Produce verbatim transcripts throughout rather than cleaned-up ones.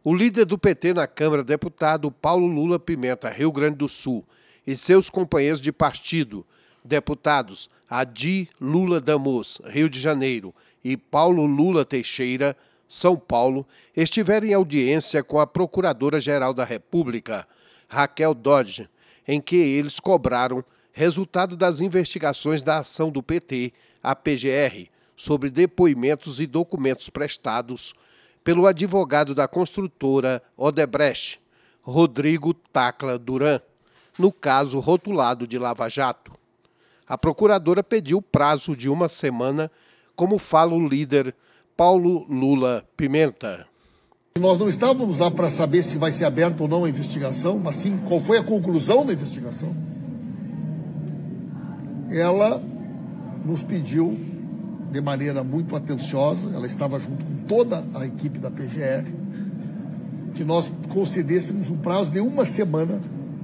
O líder do P T na Câmara, deputado Paulo Lula Pimenta, Rio Grande do Sul, e seus companheiros de partido, deputados Adi Lula Damus, Rio de Janeiro, e Paulo Lula Teixeira, São Paulo, estiveram em audiência com a Procuradora-Geral da República, Raquel Dodge, em que eles cobraram resultado das investigações da ação do P T, a P G R, sobre depoimentos e documentos prestados pelo advogado da construtora Odebrecht, Rodrigo Tacla Duran, no caso rotulado de Lava Jato. A procuradora pediu prazo de uma semana, como fala o líder Paulo Lula Pimenta. Nós não estávamos lá para saber se vai ser aberta ou não a investigação, mas sim qual foi a conclusão da investigação. Ela nos pediu, de maneira muito atenciosa, ela estava junto com toda a equipe da P G R, que nós concedêssemos um prazo de uma semana,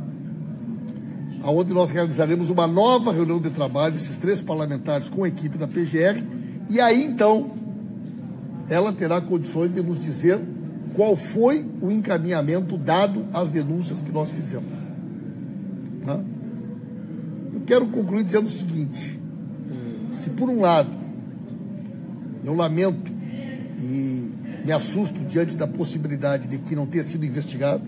onde nós realizaremos uma nova reunião de trabalho, esses três parlamentares com a equipe da P G R, e aí então ela terá condições de nos dizer qual foi o encaminhamento dado às denúncias que nós fizemos. Tá? Eu quero concluir dizendo o seguinte: se por um lado eu lamento e me assusto diante da possibilidade de que não tenha sido investigado,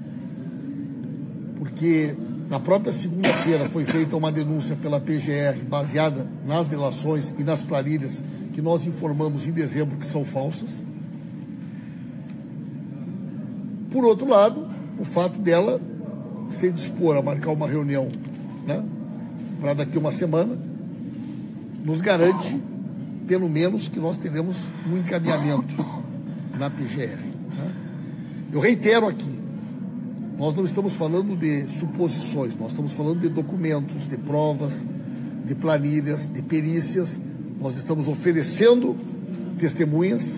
porque na própria segunda-feira foi feita uma denúncia pela P G R baseada nas delações e nas planilhas que nós informamos em dezembro que são falsas. Por outro lado, o fato dela se dispor a marcar uma reunião, né, para daqui uma semana, nos garante, pelo menos, que nós teremos um encaminhamento na P G R. Né? Eu reitero aqui, nós não estamos falando de suposições, nós estamos falando de documentos, de provas, de planilhas, de perícias. Nós estamos oferecendo testemunhas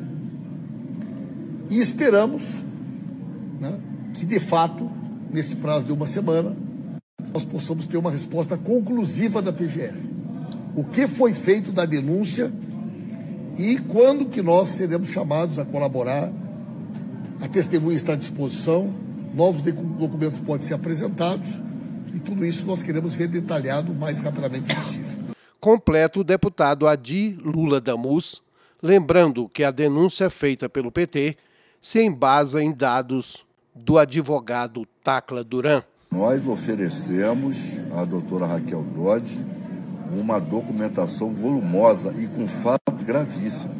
e esperamos, né, que, de fato, nesse prazo de uma semana, nós possamos ter uma resposta conclusiva da P G R. O que foi feito da denúncia e quando que nós seremos chamados a colaborar. A testemunha está à disposição, novos documentos podem ser apresentados e tudo isso nós queremos ver detalhado o mais rapidamente possível. Completa o deputado Adi Lula Damus, lembrando que a denúncia feita pelo P T se embasa em dados do advogado Tacla Duran. Nós oferecemos à doutora Raquel Dodge uma documentação volumosa e com fatos gravíssimos.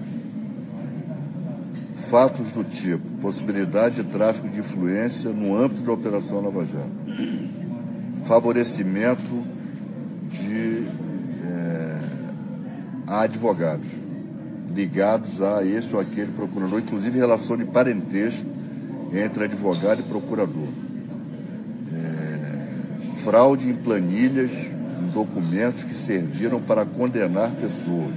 Fatos do tipo possibilidade de tráfico de influência no âmbito da Operação Lava Jato, favorecimento de é, a advogados ligados a esse ou aquele procurador, inclusive relação de parentesco entre advogado e procurador, é, fraude em planilhas, em documentos que serviram para condenar pessoas,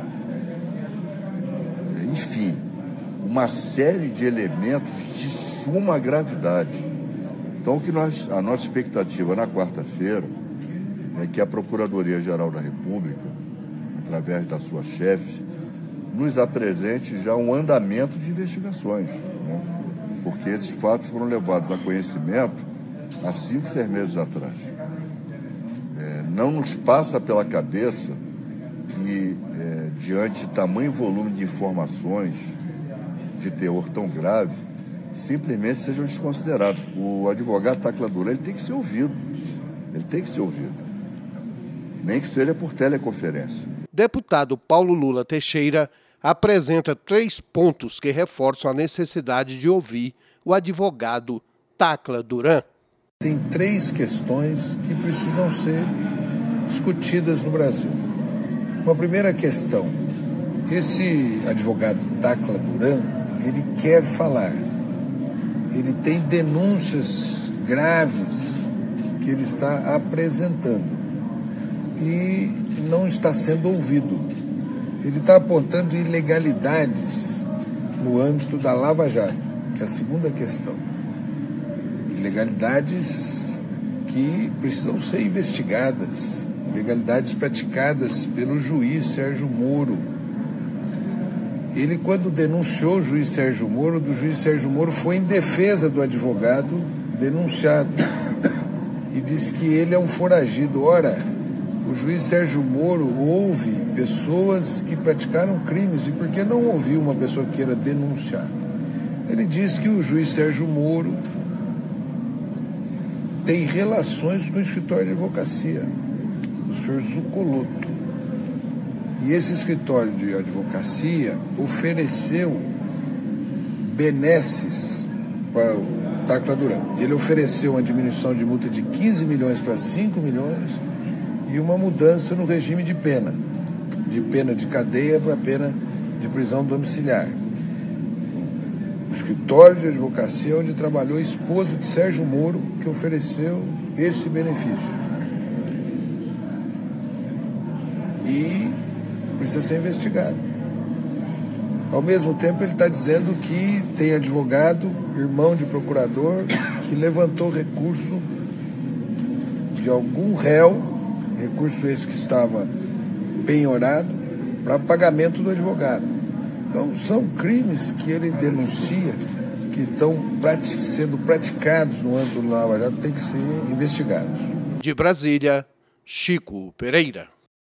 é, enfim, uma série de elementos de suma gravidade. Então, o que nós, a nossa expectativa na quarta-feira é que a Procuradoria-Geral da República, através da sua chefe, nos apresente já um andamento de investigações, né? Porque esses fatos foram levados a conhecimento há cinco, seis meses atrás. É, não nos passa pela cabeça que, é, diante de tamanho volume de informações de teor tão grave, simplesmente sejam desconsiderados. O advogado Tacla Duran, ele tem que ser ouvido. Ele tem que ser ouvido. Nem que seja por teleconferência. Deputado Paulo Lula Teixeira apresenta três pontos que reforçam a necessidade de ouvir o advogado Tacla Duran. Tem três questões que precisam ser discutidas no Brasil. Uma primeira questão: esse advogado Tacla Duran, ele quer falar. Ele tem denúncias graves que ele está apresentando e não está sendo ouvido. Ele está apontando ilegalidades no âmbito da Lava Jato, que é a segunda questão. Ilegalidades que precisam ser investigadas, ilegalidades praticadas pelo juiz Sérgio Moro. Ele, quando denunciou o juiz Sérgio Moro, o juiz Sérgio Moro foi em defesa do advogado denunciado e disse que ele é um foragido. Ora, o juiz Sérgio Moro ouve pessoas que praticaram crimes, e por que não ouvir uma pessoa que queira denunciar? Ele diz que o juiz Sérgio Moro tem relações com o escritório de advocacia, o senhor Zucoloto. E esse escritório de advocacia ofereceu benesses para o Tacla Duran. Ele ofereceu uma diminuição de multa de quinze milhões para cinco milhões e uma mudança no regime de pena, de pena de cadeia para pena de prisão domiciliar. O escritório de advocacia onde trabalhou a esposa de Sérgio Moro, que ofereceu esse benefício. E precisa ser investigado. Ao mesmo tempo, ele está dizendo que tem advogado, irmão de procurador, que levantou recurso de algum réu, recurso esse que estava penhorado, para pagamento do advogado. Então, são crimes que ele denuncia, que estão prati- sendo praticados no âmbito do Lava Jato, tem que ser investigados. De Brasília, Chico Pereira.